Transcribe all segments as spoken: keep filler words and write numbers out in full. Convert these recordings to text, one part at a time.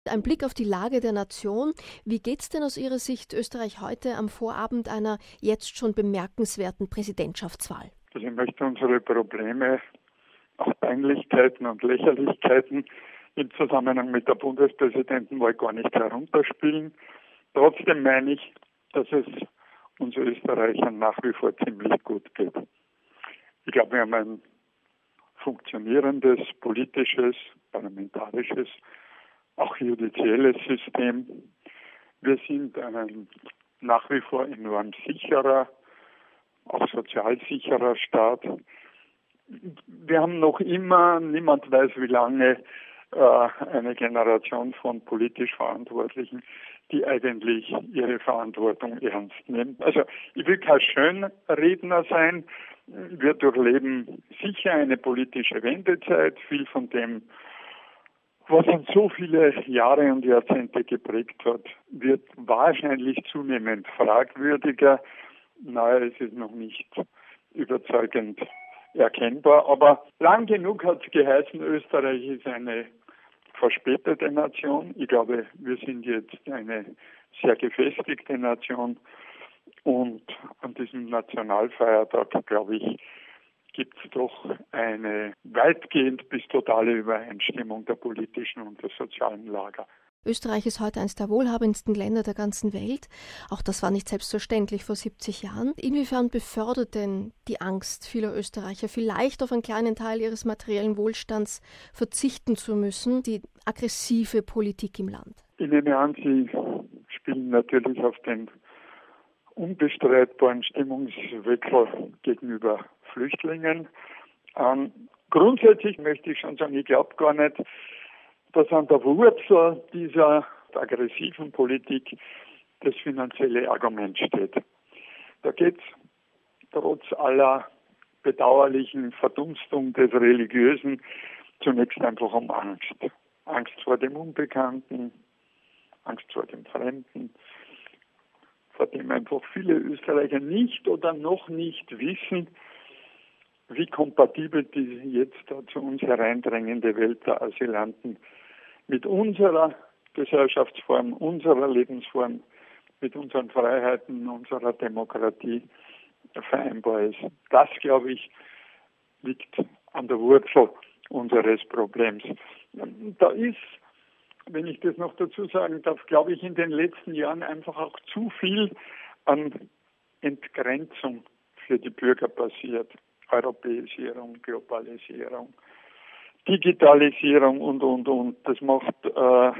Ein Blick auf die Lage der Nation. Wie geht's denn aus Ihrer Sicht Österreich heute am Vorabend einer jetzt schon bemerkenswerten Präsidentschaftswahl? Also ich möchte unsere Probleme, auch Peinlichkeiten und Lächerlichkeiten im Zusammenhang mit der Bundespräsidentenwahl gar nicht herunterspielen. Trotzdem meine ich, dass es uns Österreichern nach wie vor ziemlich gut geht. Ich glaube, wir haben ein funktionierendes, politisches, parlamentarisches, auch judizielles System. Wir sind ein nach wie vor enorm sicherer, auch sozial sicherer Staat. Wir haben noch immer, niemand weiß wie lange, äh, eine Generation von politisch Verantwortlichen, die eigentlich ihre Verantwortung ernst nehmen. Also ich will kein Schönredner sein. Wir durchleben sicher eine politische Wendezeit. Viel von dem, was uns so viele Jahre und Jahrzehnte geprägt hat, wird wahrscheinlich zunehmend fragwürdiger. Naja, es ist noch nicht überzeugend erkennbar. Aber lang genug hat es geheißen, Österreich ist eine verspätete Nation. Ich glaube, wir sind jetzt eine sehr gefestigte Nation. Und an diesem Nationalfeiertag, glaube ich, gibt es doch eine weitgehend bis totale Übereinstimmung der politischen und der sozialen Lager. Österreich ist heute eines der wohlhabendsten Länder der ganzen Welt. Auch das war nicht selbstverständlich vor siebzig Jahren. Inwiefern befördert denn die Angst vieler Österreicher, vielleicht auf einen kleinen Teil ihres materiellen Wohlstands verzichten zu müssen, die aggressive Politik im Land? Ich nehme an, Sie spielen natürlich auf den unbestreitbaren Stimmungswechsel gegenüber Flüchtlingen an. Grundsätzlich möchte ich schon sagen, ich glaube gar nicht, dass an der Wurzel dieser aggressiven Politik das finanzielle Argument steht. Da geht es trotz aller bedauerlichen Verdunstung des Religiösen zunächst einfach um Angst. Angst vor dem Unbekannten, Angst vor dem Fremden, vor dem einfach viele Österreicher nicht oder noch nicht wissen, wie kompatibel die jetzt da zu uns hereindrängende Welt der Asylanten mit unserer Gesellschaftsform, unserer Lebensform, mit unseren Freiheiten, unserer Demokratie vereinbar ist. Das, glaube ich, liegt an der Wurzel unseres Problems. Da ist, wenn ich das noch dazu sagen darf, glaube ich, in den letzten Jahren einfach auch zu viel an Entgrenzung für die Bürger passiert. Europäisierung, Globalisierung, Digitalisierung und, und, und. Das macht äh,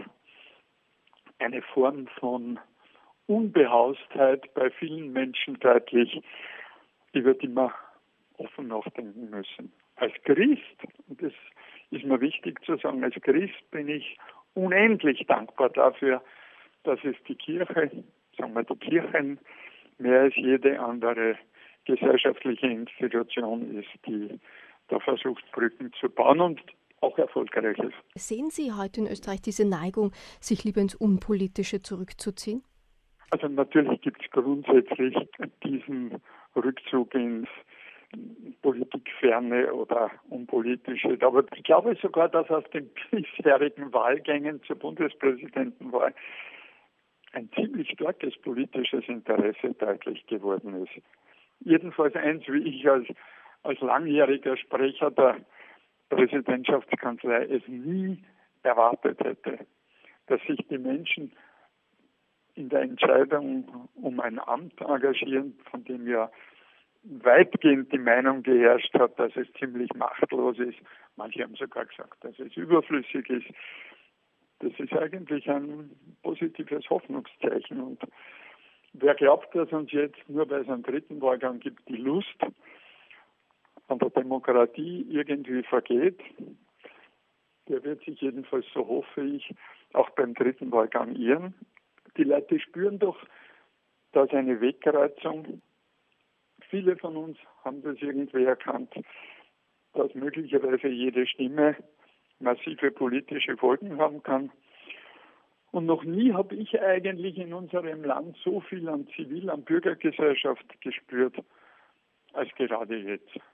eine Form von Unbehaustheit bei vielen Menschen deutlich, über die wir offen nachdenken müssen. Als Christ, und das ist mir wichtig zu sagen, als Christ bin ich unendlich dankbar dafür, dass es die Kirche, sagen wir die Kirchen, mehr als jede andere gesellschaftliche Institution ist, die da versucht, Brücken zu bauen und auch erfolgreich ist. Sehen Sie heute in Österreich diese Neigung, sich lieber ins Unpolitische zurückzuziehen? Also natürlich gibt es grundsätzlich diesen Rückzug ins Politikferne oder Unpolitische. Aber ich glaube sogar, dass aus den bisherigen Wahlgängen zur Bundespräsidentenwahl ein ziemlich starkes politisches Interesse deutlich geworden ist. Jedenfalls eins, wie ich als, als langjähriger Sprecher der Präsidentschaftskanzlei es nie erwartet hätte, dass sich die Menschen in der Entscheidung um ein Amt engagieren, von dem ja weitgehend die Meinung geherrscht hat, dass es ziemlich machtlos ist. Manche haben sogar gesagt, dass es überflüssig ist. Das ist eigentlich ein positives Hoffnungszeichen. Und wer glaubt, dass uns jetzt, nur weil es einen dritten Wahlgang gibt, die Lust an der Demokratie irgendwie vergeht, der wird sich jedenfalls, so hoffe ich, auch beim dritten Wahlgang irren. Die Leute spüren doch, dass eine Wegkreuzung, viele von uns haben das irgendwie erkannt, dass möglicherweise jede Stimme massive politische Folgen haben kann. Und noch nie habe ich eigentlich in unserem Land so viel an Zivil-, an Bürgergesellschaft gespürt, als gerade jetzt.